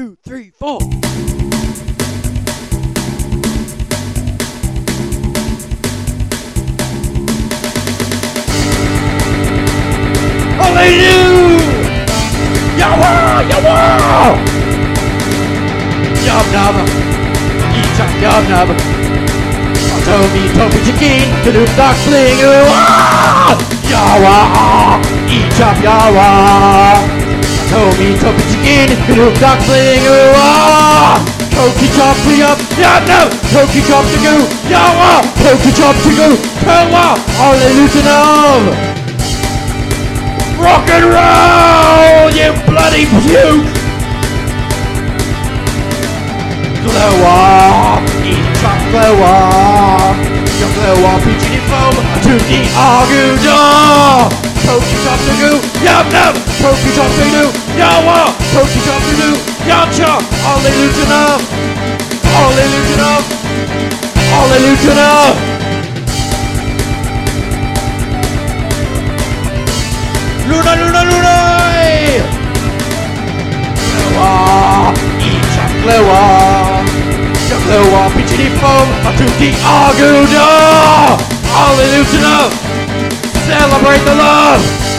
2, 3, 4. Hallelujah! Yawa! Yawa! Yum num! Eat up yum num! Toby, Toby chicken, the loop duck fling, Yawa! Eat up Yawa! Toby, Toby chicken, the loop duck fling, Toki chop to up, yum num! Toki chop to go, Yawa! Toki chop to go, Yawa! Hallelujah! Rock and roll, you bloody puke! Glow up, eat up, glow up. You glow up, eating in foam to the Arguda. Toki chop to go, yum num. Toki chop to do, yawa. Toki chop to do, yamcha. Hallelujah, hallelujah, hallelujah. Luna, Luna, Luna! Glowa! Eat up, Glowa! The Glowa, pitching in foam to the Arguda! Hallelujah! Celebrate the love!